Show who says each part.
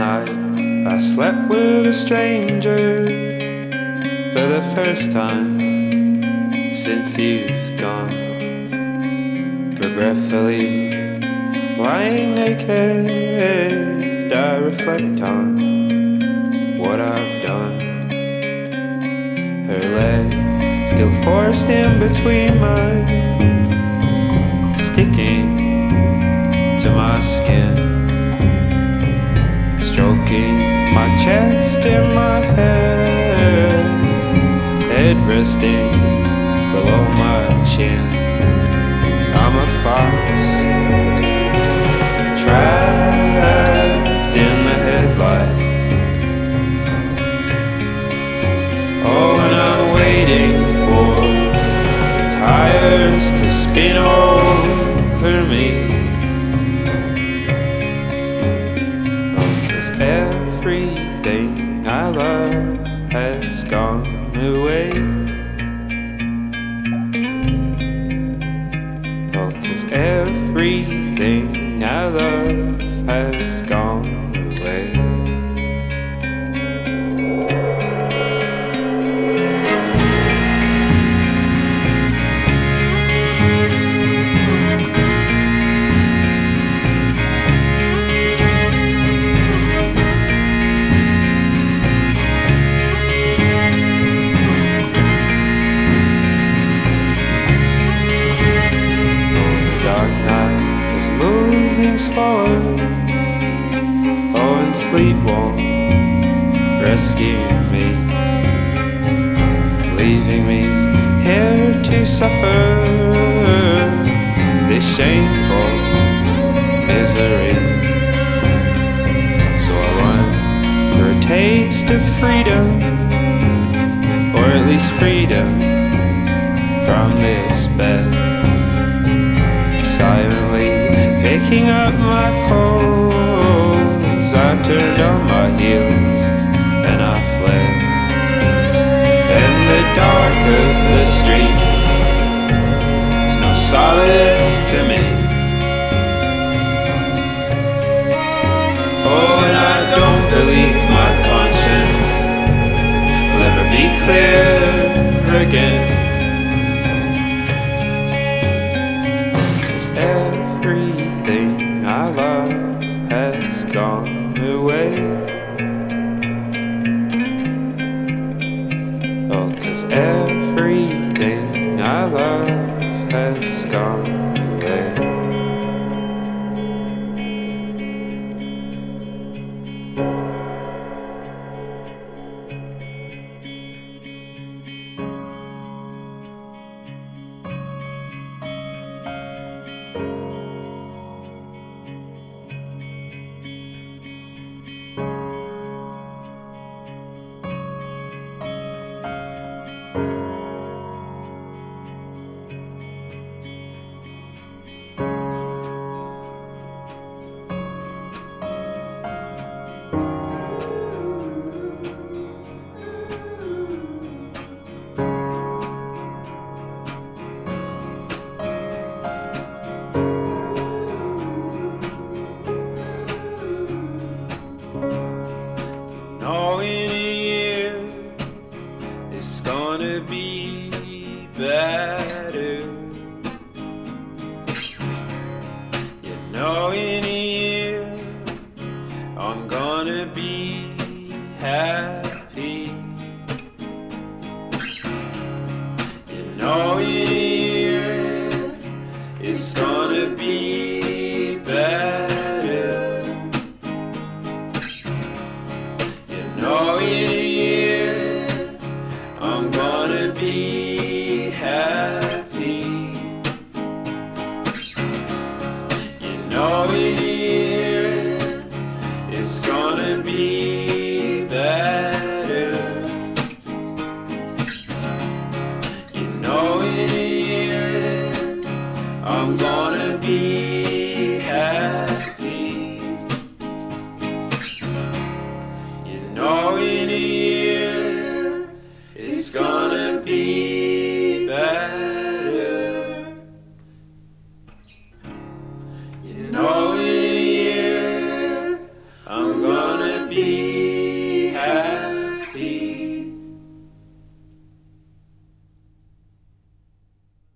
Speaker 1: night I slept with a stranger for the first time since you've gone. Regretfully lying naked, I reflect on what I've done. Her leg still forced in between mine, sticking to my skin, stroking my chest and my head resting below my chin. I'm a fox trapped in the headlights. Oh, and I'm waiting for the tires to spin over me. Everything I love has gone away. Oh, 'cause everything I love has gone away. Moving slower, oh, and sleep won't rescue me, leaving me here to suffer this shameful misery. So I run for a taste of freedom, or at least freedom from this bed. Silently picking up my clothes, I turned on my heels and I fled. In the dark of the street, there's no solace to me. Oh, and I don't believe my conscience will ever be clear again. Everything I love has gone away. Oh, 'cause everything I love has gone away. In a year it's gonna be better. You know, in a year I'm gonna be happy. You know, in a year it's gonna be better. Oh, in a year I'm gonna be happy. You know, in a year it's gonna be better. You know, in a year I'm gonna be happy. Oh, in a year it's gonna be